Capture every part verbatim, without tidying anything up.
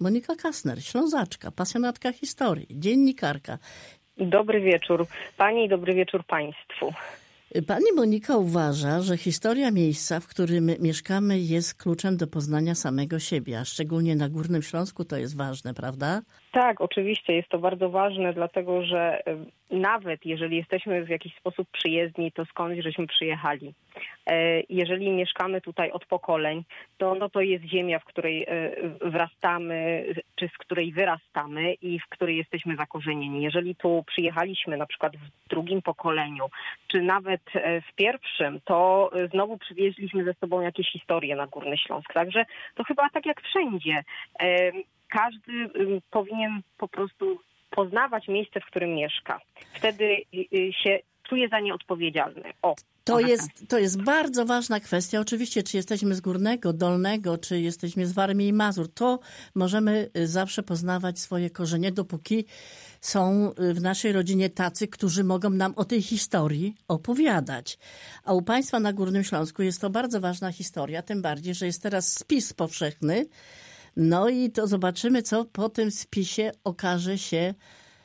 Monika Kastner, Ślązaczka, pasjonatka historii, dziennikarka. Dobry wieczór Pani i dobry wieczór Państwu. Pani Monika uważa, że historia miejsca, w którym mieszkamy, jest kluczem do poznania samego siebie, a szczególnie na Górnym Śląsku to jest ważne, prawda? Tak, oczywiście jest to bardzo ważne, dlatego że nawet jeżeli jesteśmy w jakiś sposób przyjezdni, to skądś żeśmy przyjechali. Jeżeli mieszkamy tutaj od pokoleń, to no to jest ziemia, w której wrastamy, czy z której wyrastamy i w której jesteśmy zakorzenieni. Jeżeli tu przyjechaliśmy na przykład w drugim pokoleniu, czy nawet w pierwszym, to znowu przywieźliśmy ze sobą jakieś historie na Górny Śląsk. Także to chyba tak jak wszędzie. Każdy powinien po prostu poznawać miejsce, w którym mieszka. Wtedy się czuje za nie odpowiedzialny. O, to jest, to jest bardzo ważna kwestia. Oczywiście, czy jesteśmy z Górnego, Dolnego, czy jesteśmy z Warmii i Mazur, to możemy zawsze poznawać swoje korzenie, dopóki są w naszej rodzinie tacy, którzy mogą nam o tej historii opowiadać. A u Państwa na Górnym Śląsku jest to bardzo ważna historia, tym bardziej, że jest teraz spis powszechny. No i to zobaczymy, co po tym spisie okaże się,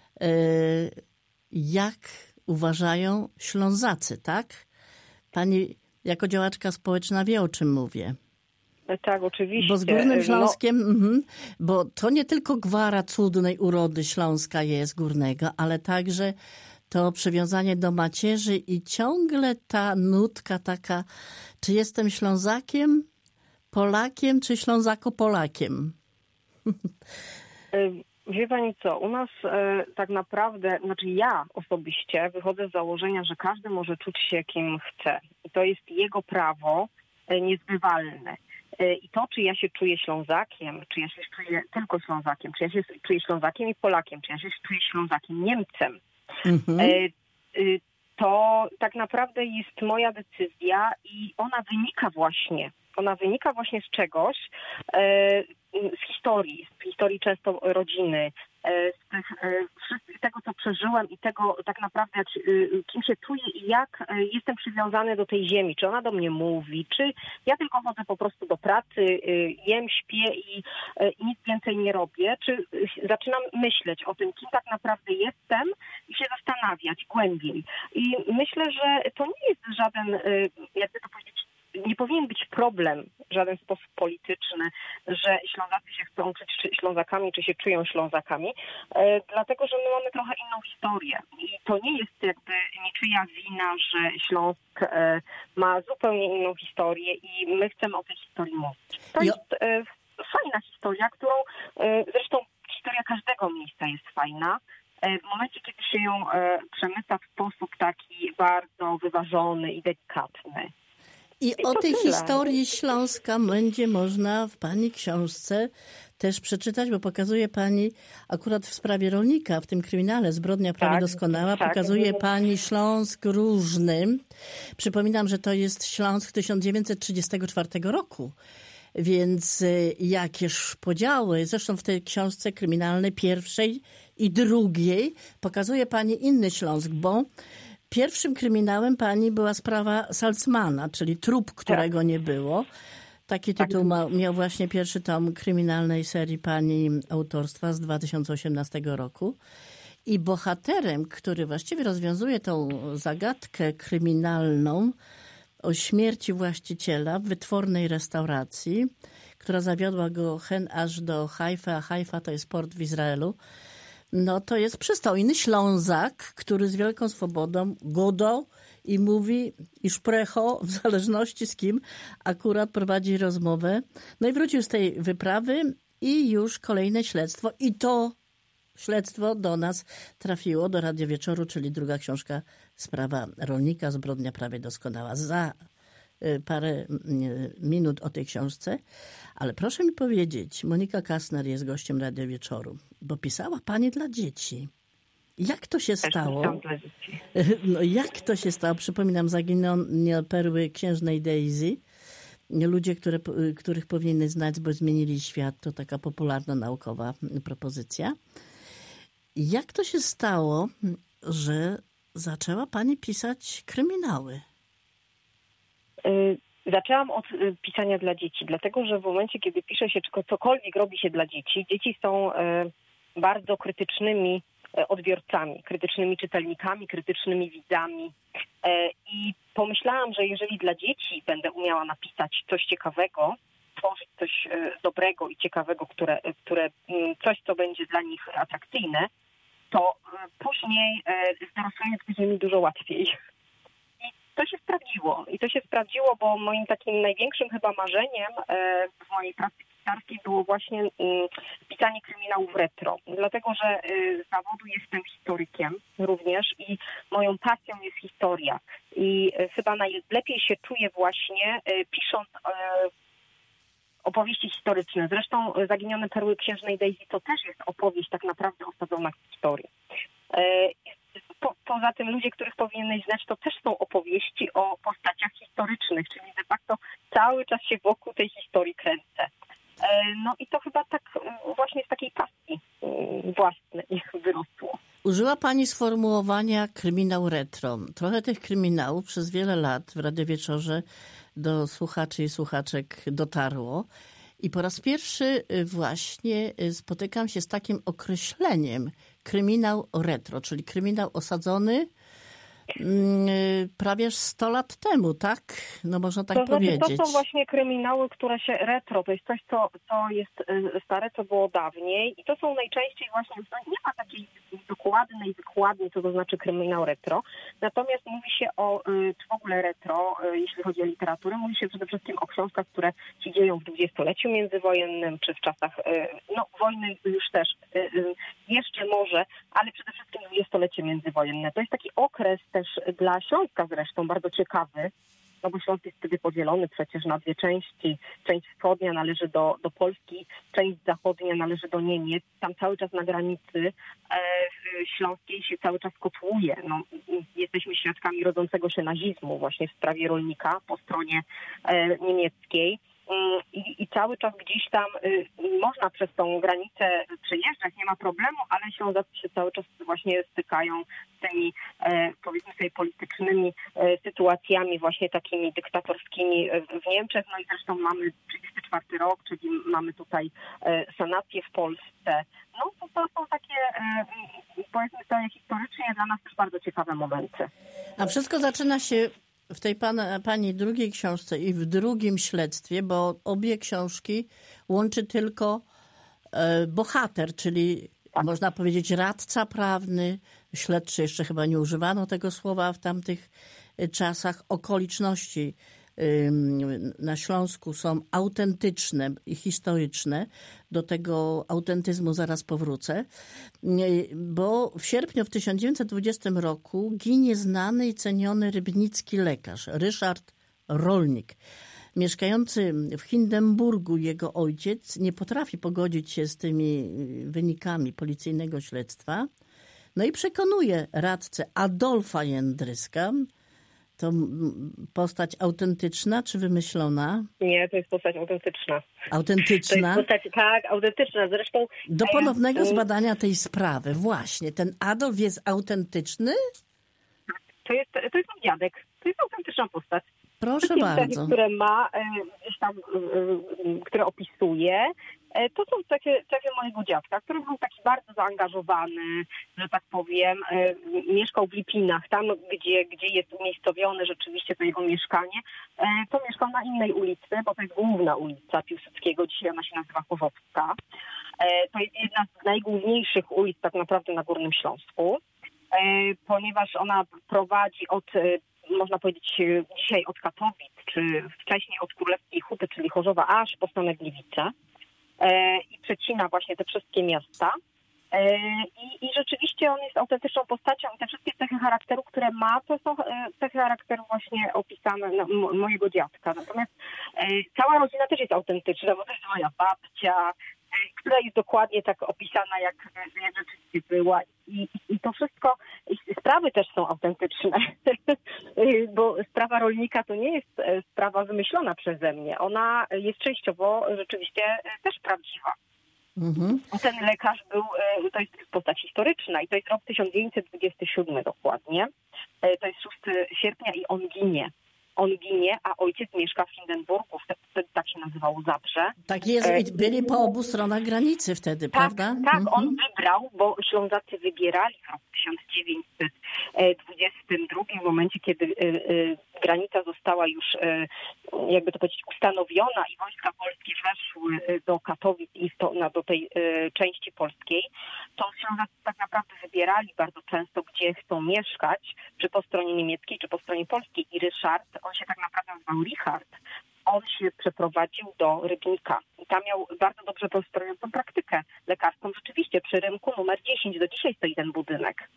jak uważają Ślązacy, tak? Pani jako działaczka społeczna wie, o czym mówię. Tak, oczywiście. Bo z Górnym Śląskiem, no... mm, bo to nie tylko gwara cudnej urody Śląska jest górnego, ale także to przywiązanie do macierzy i ciągle ta nutka taka, czy jestem Ślązakiem, Polakiem, czy Ślązako-Polakiem? Wie Pani co, u nas e, tak naprawdę, znaczy ja osobiście wychodzę z założenia, że każdy może czuć się kim chce. I to jest jego prawo e, niezbywalne. E, I to, czy ja się czuję Ślązakiem, czy ja się czuję tylko Ślązakiem, czy ja się czuję Ślązakiem i Polakiem, czy ja się czuję Ślązakiem Niemcem, mhm. e, e, to tak naprawdę jest moja decyzja i ona wynika właśnie Ona wynika właśnie z czegoś, z historii, z historii często rodziny, z tych, z tego, co przeżyłem i tego tak naprawdę, jak, kim się czuję i jak jestem przywiązany do tej ziemi. Czy ona do mnie mówi, czy ja tylko chodzę po prostu do pracy, jem, śpię i, i nic więcej nie robię, czy zaczynam myśleć o tym, kim tak naprawdę jestem i się zastanawiać głębiej. I myślę, że to nie jest żaden, jakby to powiedzieć, nie powinien być problem w żaden sposób polityczny, że Ślązacy się chcą czuć czy Ślązakami, czy się czują Ślązakami, e, dlatego, że my mamy trochę inną historię. I to nie jest jakby niczyja wina, że Śląsk e, ma zupełnie inną historię i my chcemy o tej historii mówić. To jo. jest e, fajna historia, którą e, zresztą historia każdego miejsca jest fajna. W momencie, kiedy się ją e, przemyca w sposób taki bardzo wyważony i delikatny. I, I o tej tyle. historii Śląska będzie można w Pani książce też przeczytać, bo pokazuje Pani akurat w sprawie rolnika, w tym kryminale Zbrodnia prawie tak, doskonała, tak. pokazuje Pani Śląsk różny. Przypominam, że to jest Śląsk tysiąc dziewięćset trzydziestego czwartego roku. Więc jakież podziały, zresztą w tej książce kryminalnej pierwszej i drugiej pokazuje Pani inny Śląsk, bo pierwszym kryminałem Pani była sprawa Salzmana, czyli trup, którego tak. nie było. Taki tytuł ma, miał właśnie pierwszy tom kryminalnej serii Pani autorstwa z dwa tysiące osiemnastego roku. I bohaterem, który właściwie rozwiązuje tą zagadkę kryminalną o śmierci właściciela w wytwornej restauracji, która zawiodła go hen aż do Hajfy, a Hajfa to jest port w Izraelu, no to jest przystojny Ślązak, który z wielką swobodą godo i mówi i szprecho, w zależności z kim akurat prowadzi rozmowę. No i wrócił z tej wyprawy i już kolejne śledztwo. I to śledztwo do nas trafiło, do Radio Wieczoru, czyli druga książka, Sprawa rolnika, Zbrodnia prawie doskonała. Za parę minut o tej książce. Ale proszę mi powiedzieć, Monika Kastner jest gościem Radio Wieczoru, bo pisała Pani dla dzieci. Jak to się stało? No jak to się stało? Przypominam Zaginione perły księżnej Daisy. Ludzie, które, których powinny znać, bo zmienili świat. To taka popularno-naukowa propozycja. Jak to się stało, że zaczęła Pani pisać kryminały? Zaczęłam od pisania dla dzieci, dlatego że w momencie, kiedy pisze się, czy cokolwiek robi się dla dzieci, dzieci są bardzo krytycznymi odbiorcami, krytycznymi czytelnikami, krytycznymi widzami. I pomyślałam, że jeżeli dla dzieci będę umiała napisać coś ciekawego, tworzyć coś dobrego i ciekawego, które, które coś, co będzie dla nich atrakcyjne, to później z dorosłych będzie mi dużo łatwiej. I to się sprawdziło. I to się sprawdziło, bo moim takim największym chyba marzeniem w mojej pracy pisarskiej było właśnie pisanie kryminałów retro. Dlatego, że z zawodu jestem historykiem również i moją pasją jest historia. I chyba najlepiej się czuję właśnie pisząc opowieści historyczne. Zresztą Zaginione perły księżnej Daisy to też jest opowieść tak naprawdę osadzona w historii. Po, poza tym ludzie, których powinieneś znać, to też są opowieści o postaciach historycznych, czyli de facto cały czas się wokół tej historii kręcę. No i to chyba tak właśnie z takiej pasji własnej wyrosło. Użyła Pani sformułowania kryminał retro. Trochę tych kryminałów przez wiele lat w Radiu Wieczorze do słuchaczy i słuchaczek dotarło. I po raz pierwszy właśnie spotykam się z takim określeniem kryminał retro, czyli kryminał osadzony prawie sto lat temu, tak? No można tak to znaczy, powiedzieć. To są właśnie kryminały, które się retro, to jest coś, co, co jest stare, co było dawniej i to są najczęściej właśnie, nie ma takiej dokładnej wykładni, co to znaczy kryminał retro, natomiast mówi się o, czy w ogóle retro, jeśli chodzi o literaturę, mówi się przede wszystkim o książkach, które się dzieją w dwudziestoleciu międzywojennym, czy w czasach, no wojny już też, jeszcze może, ale przede wszystkim dwudziestolecie międzywojenne. To jest taki okres też dla Śląska zresztą bardzo ciekawy, no bo Śląsk jest wtedy podzielony przecież na dwie części. Część wschodnia należy do, do Polski, część zachodnia należy do Niemiec. Tam cały czas na granicy e, śląskiej się cały czas kotłuje. No, jesteśmy świadkami rodzącego się nazizmu właśnie w sprawie rolnika po stronie e, niemieckiej. I, I cały czas gdzieś tam y, można przez tą granicę przejeżdżać, nie ma problemu, ale Ślązacy się cały czas właśnie stykają z tymi, e, powiedzmy sobie, politycznymi e, sytuacjami właśnie takimi dyktatorskimi w Niemczech. No i zresztą mamy trzydziesty czwarty rok, czyli mamy tutaj e, sanację w Polsce. No to, to są takie, e, powiedzmy sobie, historycznie dla nas też bardzo ciekawe momenty. A wszystko zaczyna się w tej pana, pani drugiej książce i w drugim śledztwie, bo obie książki łączy tylko e, bohater, czyli tak. Można powiedzieć radca prawny, śledczy, jeszcze chyba nie używano tego słowa w tamtych czasach. Okoliczności y, na Śląsku są autentyczne i historyczne. Do tego autentyzmu zaraz powrócę. Bo w sierpniu w tysiąc dziewięćset dwudziestym roku ginie znany i ceniony rybnicki lekarz Ryszard Rolnik. Mieszkający w Hindenburgu jego ojciec nie potrafi pogodzić się z tymi wynikami policyjnego śledztwa. No i przekonuje radcę Adolfa Jędryska. To postać autentyczna czy wymyślona? Nie, to jest postać autentyczna. Autentyczna? To jest postać, tak, autentyczna. Zresztą do ponownego zbadania tej sprawy. Właśnie, ten Adolf jest autentyczny? To jest, to jest mój dziadek. To jest autentyczna postać. Proszę Takie bardzo. cechy, które ma, gdzieś tam, które opisuje, to są cechy, cechy mojego dziadka, który był taki bardzo zaangażowany, że tak powiem. Mieszkał w Lipinach, tam gdzie, gdzie jest umiejscowione rzeczywiście to jego mieszkanie. To mieszkał na innej ulicy, bo to jest główna ulica Piłsudskiego, dzisiaj ona się nazywa Chorzowska. To jest jedna z najgłówniejszych ulic tak naprawdę na Górnym Śląsku, ponieważ ona prowadzi od, można powiedzieć dzisiaj od Katowic, czy wcześniej od Królewskiej Huty, czyli Chorzowa, aż po stronę Gliwice i przecina właśnie te wszystkie miasta. I, I rzeczywiście on jest autentyczną postacią i te wszystkie cechy charakteru, które ma, to są cechy charakteru właśnie opisane no, mojego dziadka. Natomiast cała rodzina też jest autentyczna, bo to jest moja babcia, która jest dokładnie tak opisana, jak, jak rzeczywiście była. I, I to wszystko, i sprawy też są autentyczne, bo sprawa rolnika to nie jest sprawa wymyślona przeze mnie. Ona jest częściowo rzeczywiście też prawdziwa. Mhm. Ten lekarz był, to jest postać historyczna i to jest rok tysiąc dziewięćset dwudziesty siódmy dokładnie. To jest szóstego sierpnia i on ginie. On ginie, a ojciec mieszka w Hindenburgu. Wtedy tak się nazywało Zabrze. Tak jest, byli po obu stronach granicy wtedy, tak, prawda? Tak, mhm. on wybrał, bo Ślązacy wybierali w roku tysiąc dziewięćset dwudziestym drugim, w momencie, kiedy granica została już, jakby to powiedzieć, ustanowiona i wojska polskie weszły do Katowic i do tej części polskiej, to Ślązacy tak naprawdę wybierali bardzo często, gdzie chcą mieszkać, czy po stronie niemieckiej, czy po stronie polskiej. I Ryszard, on się tak naprawdę nazywał Richard, on się przeprowadził do Rybnika. I tam miał bardzo dobrze prosperującą praktykę lekarską. Rzeczywiście przy rynku numer dziesięć do dzisiaj stoi ten budynek.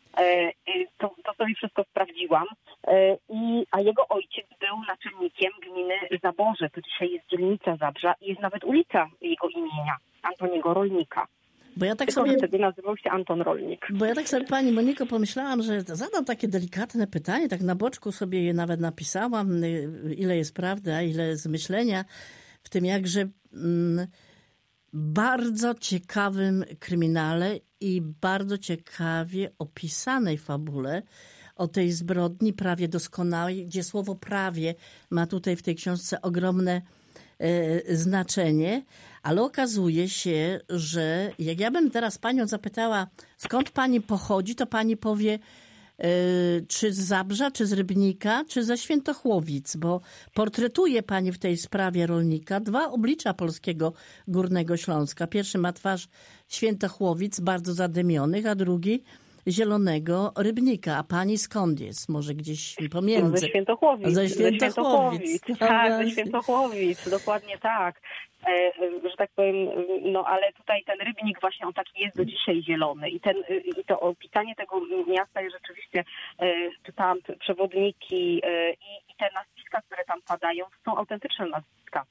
To, to sobie wszystko sprawdziłam. I, a jego ojciec był naczelnikiem gminy Zaborze. To dzisiaj jest dzielnica Zabrza i jest nawet ulica jego imienia, Antoniego Rolnika. Bo ja tak Tylko sobie wtedy nazywał się Anton Rolnik. Bo ja tak sobie, pani Moniko, pomyślałam, że zadam takie delikatne pytanie, tak na boczku sobie je nawet napisałam, ile jest prawdy, a ile z myślenia w tym jakże mm, bardzo ciekawym kryminale i bardzo ciekawie opisanej fabule o tej zbrodni prawie doskonałej, gdzie słowo prawie ma tutaj w tej książce ogromne znaczenie, ale okazuje się, że jak ja bym teraz panią zapytała, skąd pani pochodzi, to pani powie, czy z Zabrza, czy z Rybnika, czy ze Świętochłowic, bo portretuje pani w tej sprawie rolnika dwa oblicza polskiego Górnego Śląska. Pierwszy ma twarz Świętochłowic, bardzo zadymionych, a drugi Zielonego Rybnika. A pani skąd jest? Może gdzieś pomiędzy? No, ze Świętochłowic. Ze Świętochłowic. Ze Świętochłowic. Tak, ze Świętochłowic. Dokładnie tak. E, że tak powiem, no ale tutaj ten Rybnik właśnie on taki jest do dzisiaj zielony. I, ten, i to opisanie tego miasta jest rzeczywiście, e, czytałam przewodniki e, i, i te nazwiska, które tam padają, są autentyczne nazwiska.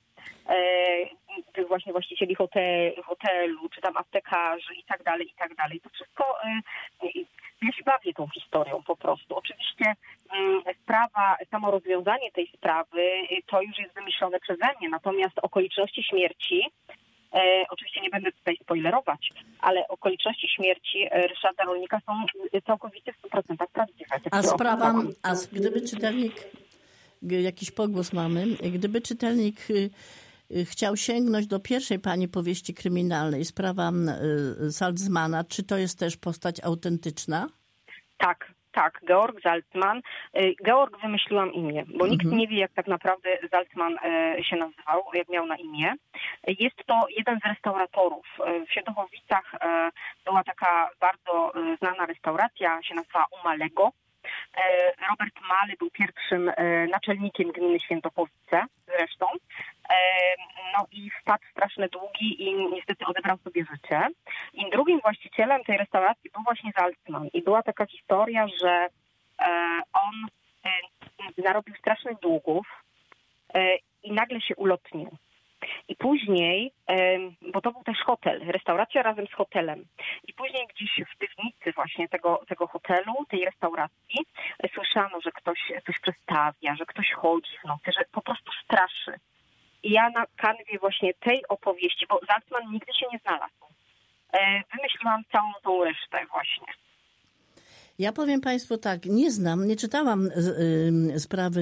E, właśnie właścicieli hotel, hotelu, czy tam aptekarzy i tak dalej, i tak dalej. To wszystko, e, ja się bawię tą historią po prostu. Oczywiście e, sprawa, samo rozwiązanie tej sprawy, e, to już jest wymyślone przeze mnie, natomiast okoliczności śmierci, e, oczywiście nie będę tutaj spoilerować, ale okoliczności śmierci Ryszarda Rolnika są całkowicie w stu procentach prawdziwe. A sprawa, a gdyby czytelnik, jakiś pogłos mamy, gdyby czytelnik chciał sięgnąć do pierwszej pani powieści kryminalnej, sprawa Salzmana, czy to jest też postać autentyczna? Tak, tak. Georg Salzman. Georg wymyśliłam imię, bo nikt mhm. nie wie, jak tak naprawdę Salzman się nazywał, jak miał na imię. Jest to jeden z restauratorów. W Świętochłowicach była taka bardzo znana restauracja, się nazywała Umalego. Robert Maly był pierwszym naczelnikiem gminy Świętochłowice zresztą. No i wpadł w straszne długi i niestety odebrał sobie życie. I drugim właścicielem tej restauracji był właśnie Salzman. I była taka historia, że on narobił strasznych długów i nagle się ulotnił. I później, bo to był też hotel, restauracja razem z hotelem. I później gdzieś w piwnicy właśnie tego, tego hotelu, tej restauracji słyszano, że ktoś coś przestawia, że ktoś chodzi w nocy, że po prostu straszy. I ja na kanwie właśnie tej opowieści, bo Salzman nigdy się nie znalazł, wymyśliłam całą tą resztę właśnie. Ja powiem państwu tak, nie znam, nie czytałam y, y, sprawy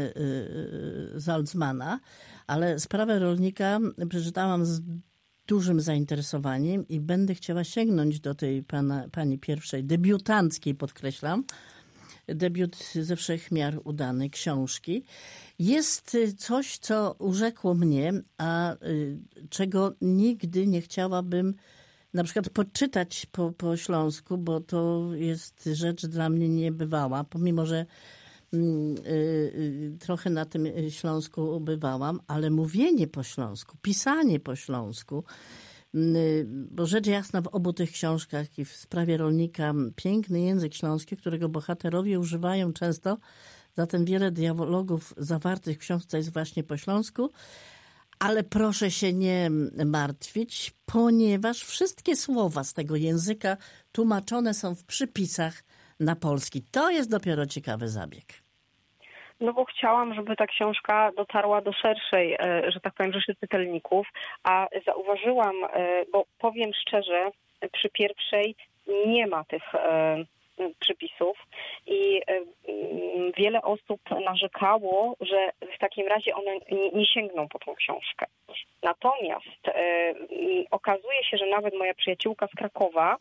y, Salzmana, ale sprawę rolnika przeczytałam z dużym zainteresowaniem i będę chciała sięgnąć do tej pana, pani pierwszej, debiutanckiej, podkreślam, debiut ze wszech miar udanej książki. Jest coś, co urzekło mnie, a czego nigdy nie chciałabym na przykład poczytać po, po śląsku, bo to jest rzecz dla mnie niebywała, pomimo że y, y, trochę na tym Śląsku bywałam, ale mówienie po śląsku, pisanie po śląsku, y, bo rzecz jasna w obu tych książkach i w sprawie rolnika piękny język śląski, którego bohaterowie używają często, zatem wiele dialogów zawartych w książce jest właśnie po śląsku. Ale proszę się nie martwić, ponieważ wszystkie słowa z tego języka tłumaczone są w przypisach na polski. To jest dopiero ciekawy zabieg. No bo chciałam, żeby ta książka dotarła do szerszej, że tak powiem, rzeszy czytelników, a zauważyłam, bo powiem szczerze, przy pierwszej nie ma tych przypisów i wiele osób narzekało, że w takim razie one nie sięgną po tą książkę. Natomiast okazuje się, że nawet moja przyjaciółka z Krakowa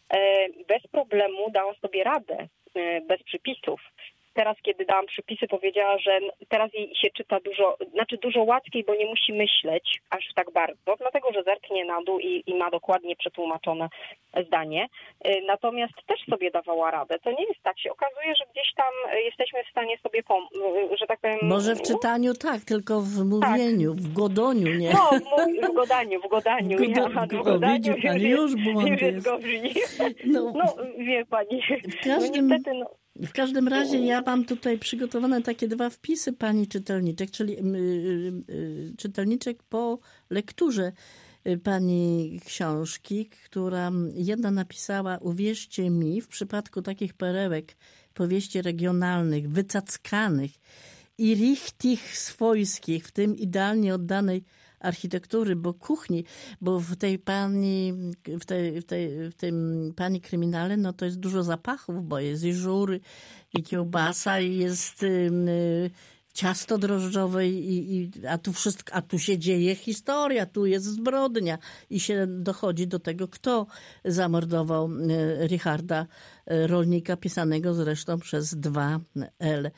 bez problemu dała sobie radę, bez przypisów. Teraz, kiedy dałam przypisy, powiedziała, że teraz jej się czyta dużo, znaczy dużo łatwiej, bo nie musi myśleć aż tak bardzo, dlatego że zerknie na dół i, i ma dokładnie przetłumaczone zdanie. Natomiast też sobie dawała radę. To nie jest tak. Się okazuje, że gdzieś tam jesteśmy w stanie sobie pomóc, że tak powiem... Może w czytaniu tak, tylko w mówieniu, tak. w godoniu, nie? No, w, w godaniu, w godaniu. W, godo- ja, w godaniu widzi pani, już błąd jest. No, no, wie pani. W każdym... No, niestety, no. W każdym razie ja mam tutaj przygotowane takie dwa wpisy pani czytelniczek, czyli y, y, y, czytelniczek po lekturze pani książki, która jedna napisała: uwierzcie mi, w przypadku takich perełek, powieści regionalnych, wycackanych i richtig swojskich, w tym idealnie oddanej architektury, bo kuchni, bo w tej pani, w, tej, w, tej, w tym pani kryminale, no to jest dużo zapachów, bo jest i żury, i kiełbasa, i jest y, ciasto drożdżowe, i, i, a tu wszystko, a tu się dzieje historia, tu jest zbrodnia i się dochodzi do tego, kto zamordował y, Richarda, y, rolnika, pisanego zresztą przez dwa L.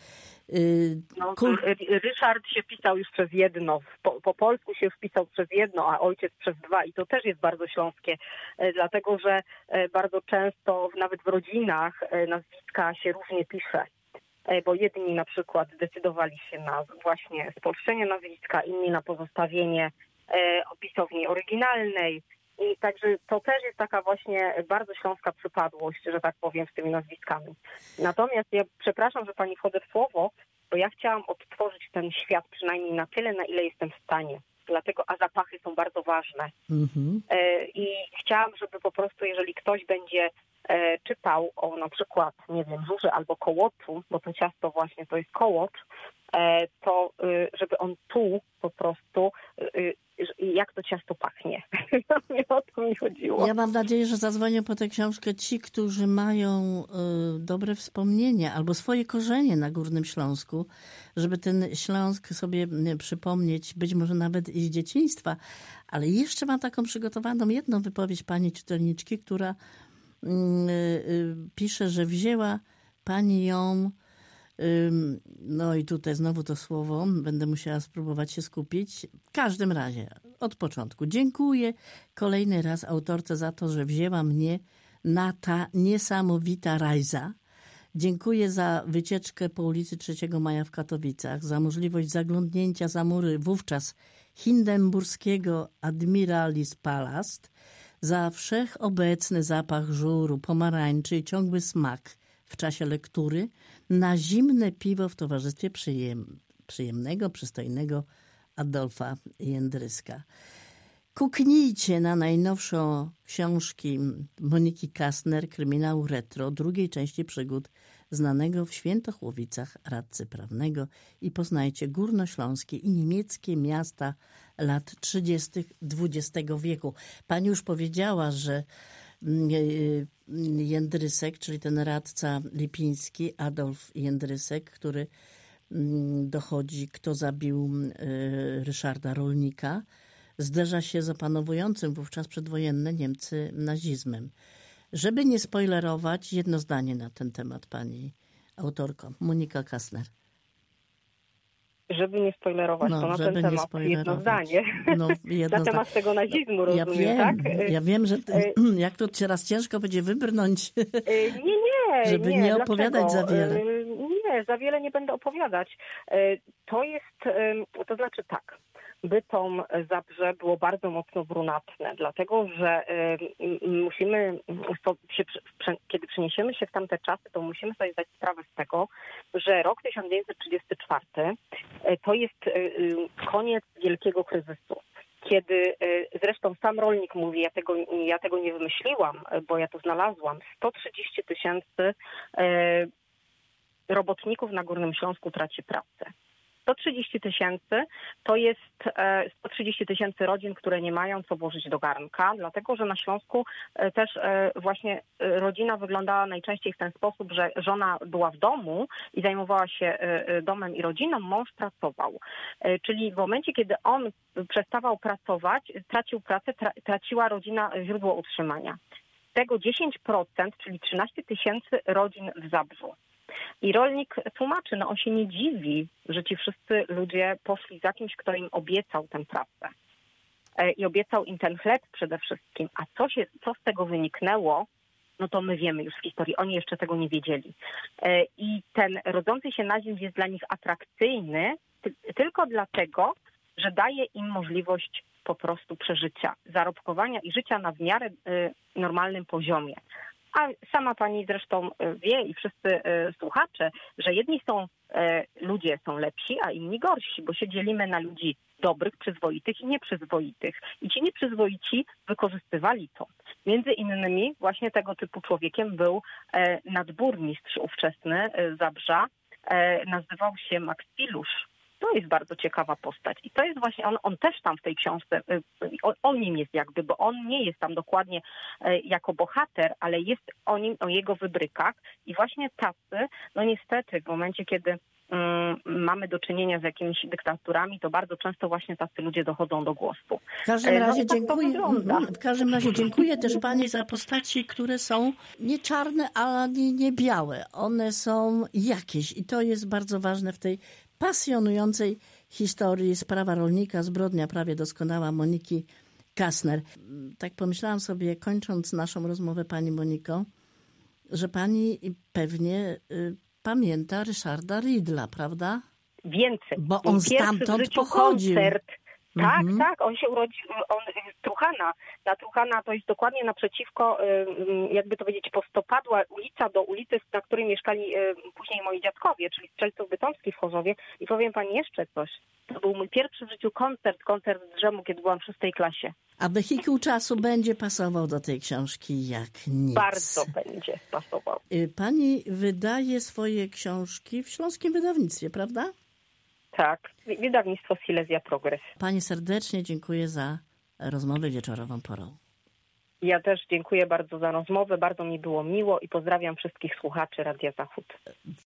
No, Ryszard się pisał już przez jedno, po, po polsku się wpisał przez jedno, a ojciec przez dwa i to też jest bardzo śląskie, dlatego że bardzo często nawet w rodzinach nazwiska się różnie pisze, bo jedni na przykład zdecydowali się na właśnie spolszczenie nazwiska, inni na pozostawienie opisowni oryginalnej. I także to też jest taka właśnie bardzo śląska przypadłość, że tak powiem, z tymi nazwiskami. Natomiast ja przepraszam, że pani wchodzę w słowo, bo ja chciałam odtworzyć ten świat przynajmniej na tyle, na ile jestem w stanie. Dlatego, a zapachy są bardzo ważne. Mm-hmm. I chciałam, żeby po prostu, jeżeli ktoś będzie czytał o na przykład, nie wiem, żurze albo kołoczu, bo to ciasto właśnie to jest kołocz, to żeby on tu po prostu, jak to ciasto pachnie. Nie o to mi chodziło. Ja mam nadzieję, że zadzwonią po tę książkę ci, którzy mają dobre wspomnienia albo swoje korzenie na Górnym Śląsku, żeby ten Śląsk sobie przypomnieć, być może nawet i z dzieciństwa. Ale jeszcze mam taką przygotowaną jedną wypowiedź pani czytelniczki, która pisze, że wzięła pani ją, no i tutaj znowu to słowo, będę musiała spróbować się skupić. W każdym razie, od początku. Dziękuję kolejny raz autorce za to, że wzięła mnie na ta niesamowita rajza. Dziękuję za wycieczkę po ulicy trzeciego Maja w Katowicach, za możliwość zaglądnięcia za mury wówczas hindenburskiego Admiralis Palast, za wszechobecny zapach żuru, pomarańczy i ciągły smak w czasie lektury, na zimne piwo w towarzystwie przyjem, przyjemnego, przystojnego Adolfa Jędryska. Kuknijcie na najnowszą książki Moniki Kastner, Kryminału Retro, drugiej części przygód znanego w Świętochłowicach radcy prawnego i poznajcie górnośląskie i niemieckie miasta lat trzydziestych dwudziestego wieku. Pani już powiedziała, że Jędrysek, czyli ten radca lipiński, Adolf Jędrysek, który dochodzi, kto zabił Ryszarda Rolnika, zderza się z opanowującym wówczas przedwojenne Niemcy nazizmem. Żeby nie spoilerować, jedno zdanie na ten temat, pani autorko, Monika Kastner. Żeby nie spoilerować, no, to na ten temat jedno zdanie. No, jedno na temat tego nazizmu, rozumiem, ja wiem, tak? Ja wiem, że ty, jak to teraz ciężko będzie wybrnąć, nie, nie, żeby nie, nie opowiadać dlaczego? za wiele. Nie, za wiele nie będę opowiadać. To jest, to znaczy tak, Bytom, Zabrze było bardzo mocno brunatne, dlatego że y, musimy, się, kiedy przeniesiemy się w tamte czasy, to musimy sobie zdać sprawę z tego, że rok tysiąc dziewięćset trzydziesty czwarty y, to jest y, koniec wielkiego kryzysu. Kiedy zresztą sam rolnik mówi, ja tego, ja tego nie wymyśliłam, bo ja to znalazłam, sto trzydzieści tysięcy robotników na Górnym Śląsku traci pracę. sto trzydzieści tysięcy to jest sto trzydzieści tysięcy rodzin, które nie mają co włożyć do garnka, dlatego że na Śląsku też właśnie rodzina wyglądała najczęściej w ten sposób, że żona była w domu i zajmowała się domem i rodziną, mąż pracował. Czyli w momencie, kiedy on przestawał pracować, tracił pracę, traciła rodzina źródło utrzymania. Z tego dziesięć procent, czyli trzynaście tysięcy rodzin w Zabrzu. I rolnik tłumaczy, no on się nie dziwi, że ci wszyscy ludzie poszli za kimś, kto im obiecał tę pracę. I obiecał im ten chleb przede wszystkim. A co, się, co z tego wyniknęło, no to my wiemy już z historii. Oni jeszcze tego nie wiedzieli. I ten rodzący się na ziemi jest dla nich atrakcyjny tylko dlatego, że daje im możliwość po prostu przeżycia, zarobkowania i życia na w miarę normalnym poziomie. A sama pani zresztą wie i wszyscy słuchacze, że jedni są, ludzie są lepsi, a inni gorsi, bo się dzielimy na ludzi dobrych, przyzwoitych i nieprzyzwoitych. I ci nieprzyzwoici wykorzystywali to. Między innymi właśnie tego typu człowiekiem był nadburmistrz ówczesny Zabrza, nazywał się Max Pilusz. To jest bardzo ciekawa postać. I to jest właśnie, on, on też tam w tej książce, o, o nim jest jakby, bo on nie jest tam dokładnie jako bohater, ale jest o nim, o jego wybrykach. I właśnie tacy, no niestety w momencie, kiedy um, mamy do czynienia z jakimiś dyktaturami, to bardzo często właśnie tacy ludzie dochodzą do głosu. W każdym razie no, dziękuję. W każdym razie dziękuję też pani za postaci, które są nie czarne, ale nie, nie białe. One są jakieś i to jest bardzo ważne w tej pasjonującej historii Sprawa rolnika, zbrodnia prawie doskonała Moniki Kastner. Tak pomyślałam sobie, kończąc naszą rozmowę, pani Moniko, że pani pewnie y, pamięta Ryszarda Ridla, prawda? Więcej. Bo on stamtąd pochodził. Koncert. Tak, mhm. tak, on się urodził, on z Truchana. Na Truchana to jest dokładnie naprzeciwko, jakby to powiedzieć, postopadła ulica do ulicy, na której mieszkali później moi dziadkowie, czyli Strzelców Bytomskich w Chorzowie. I powiem pani jeszcze coś. To był mój pierwszy w życiu koncert, koncert z Drzemu, kiedy byłam w szóstej klasie. A wehikuł czasu będzie pasował do tej książki jak nic. Bardzo będzie pasował. Pani wydaje swoje książki w Śląskim Wydawnictwie, prawda? Tak, wydawnictwo Silesia Progress. Pani serdecznie dziękuję za rozmowę wieczorową porą. Ja też dziękuję bardzo za rozmowę, bardzo mi było miło i pozdrawiam wszystkich słuchaczy Radia Zachód.